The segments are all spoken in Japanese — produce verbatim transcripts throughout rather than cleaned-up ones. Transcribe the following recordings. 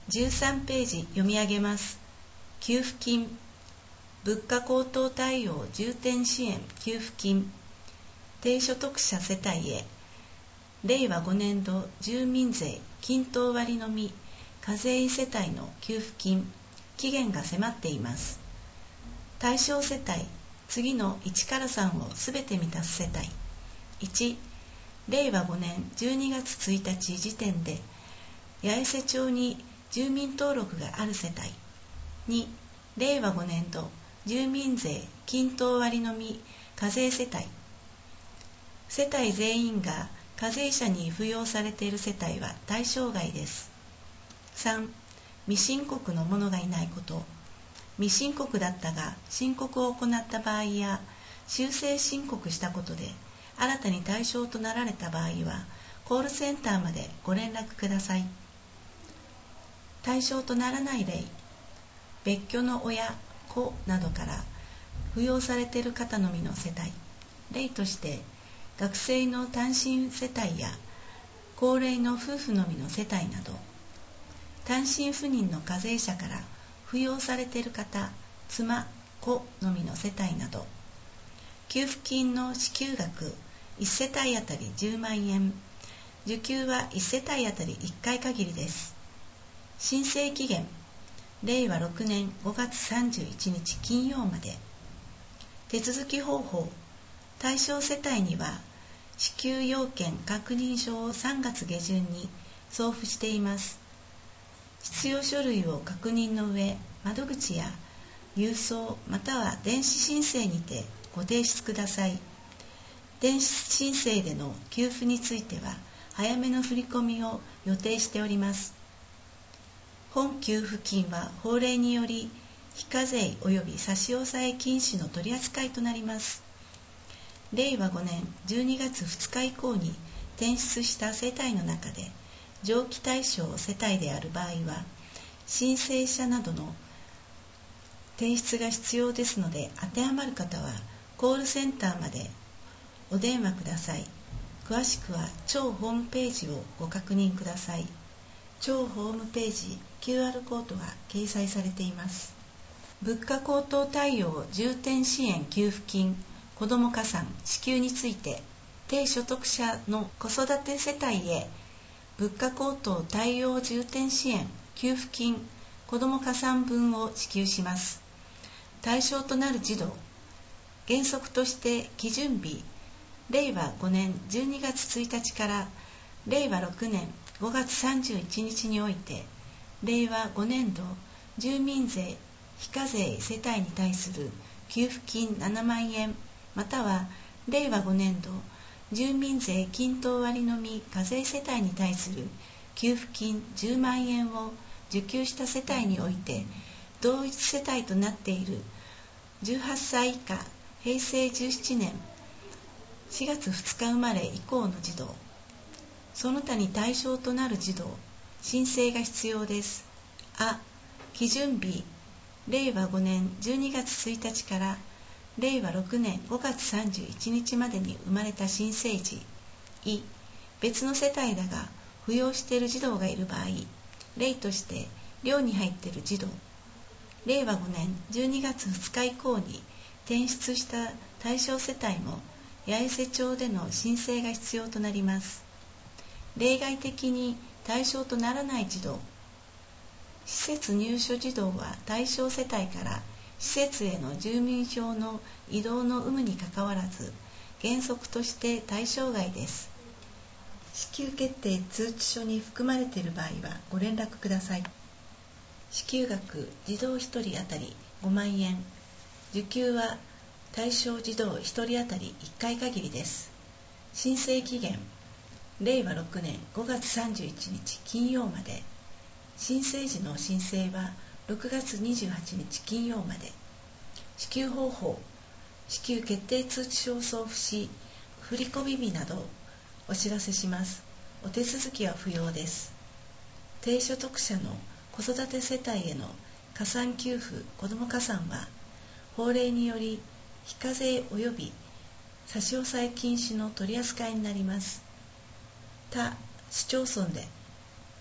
じゅうさんページ読み上げます。給付金、物価高騰対応重点支援給付金、低所得者世帯へ、令和ごねん度住民税均等割のみ課税世帯の給付金、期限が迫っています。対象世帯、次のいちからさんをすべて満たす世帯。いち、令和ごねんじゅうにがつついたち時点で八重瀬町に住民登録がある世帯。に、令和ごねん度住民税均等割のみ課税世帯。世帯全員が課税者に扶養されている世帯は対象外です。さん、未申告の者がいないこと。未申告だったが申告を行った場合や修正申告したことで新たに対象となられた場合はコールセンターまでご連絡ください。対象とならない例、別居の親、子などから扶養されている方のみの世帯。例として学生の単身世帯や高齢の夫婦のみの世帯など、単身赴任の課税者から扶養されている方、妻、子のみの世帯など、給付金の支給額いち世帯あたりじゅうまんえん、受給はいち世帯あたりいっかい限りです。申請期限、令和ろくねんごがつさんじゅういちにち金曜まで。手続き方法、対象世帯には支給要件確認書をさんがつげじゅんに送付しています。必要書類を確認の上、窓口や郵送または電子申請にてご提出ください。電子申請での給付については早めの振り込みを予定しております。本給付金は法令により非課税及び差し押さえ禁止の取り扱いとなります。令和ごねんじゅうにがつふつか以降に転出した世帯の中で上記対象世帯である場合は申請者などの提出が必要ですので、当てはまる方はコールセンターまでお電話ください。詳しくは庁ホームページをご確認ください。庁ホームページ キューアール コードが掲載されています。物価高騰対応重点支援給付金子ども加算支給について、低所得者の子育て世帯へ物価高騰対応重点支援給付金子ども加算分を支給します。対象となる児童、原則として基準日、令和ごねんじゅうにがつついたちから令和ろくねんごがつさんじゅういちにちにおいて、令和ごねん度住民税非課税世帯に対する給付金ななまんえん、または令和ごねん度住民税均等割のみ課税世帯に対する給付金じゅうまんえんを受給した世帯において、同一世帯となっているじゅうはっさい以下へいせいじゅうななねんしがつふつか生まれ以降の児童、その他に対象となる児童、申請が必要です。あ、基準日、令和ごねんじゅうにがつついたちから令和ろくねんごがつさんじゅういちにちまでに生まれた新生児。い、別の世帯だが扶養している児童がいる場合、例として寮に入っている児童、令和ごねんじゅうにがつふつか以降に転出した対象世帯も八重瀬町での申請が必要となります。例外的に対象とならない児童、施設入所児童は対象世帯から施設への住民票の移動の有無にかかわらず原則として対象外です。支給決定通知書に含まれている場合はご連絡ください。支給額児童ひとり当たりごまんえん、受給は対象児童ひとり当たりいっかい限りです。申請期限、令和ろくねんごがつさんじゅういちにち金曜まで。申請時の申請はろくがつにじゅうはちにち金曜まで。支給方法、支給決定通知書を送付し、振込日などお知らせします。お手続きは不要です。低所得者の子育て世帯への加算給付子ども加算は法令により非課税及び差し押さえ禁止の取り扱いになります。他市町村で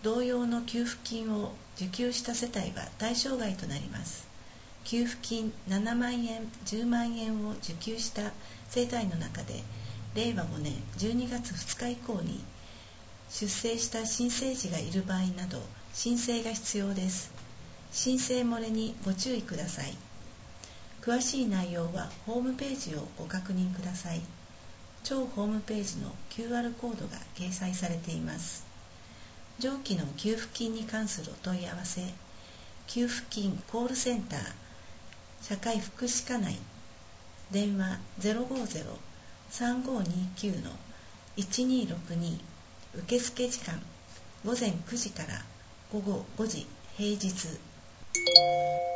同様の給付金を受給した世帯は対象外となります。給付金ななまんえん、じゅうまんえんを受給した世帯の中で、れいわごねんじゅうにがつふつか以降に出生した新生児がいる場合など、申請が必要です。申請漏れにご注意ください。詳しい内容はホームページをご確認ください。超ホームページの キューアール コードが掲載されています。上記の給付金に関するお問い合わせ、給付金コールセンター、社会福祉課内、電話 ゼロごゼロ さんごにきゅう いちにろくに、受付時間午前くじから午後ごじ、平日。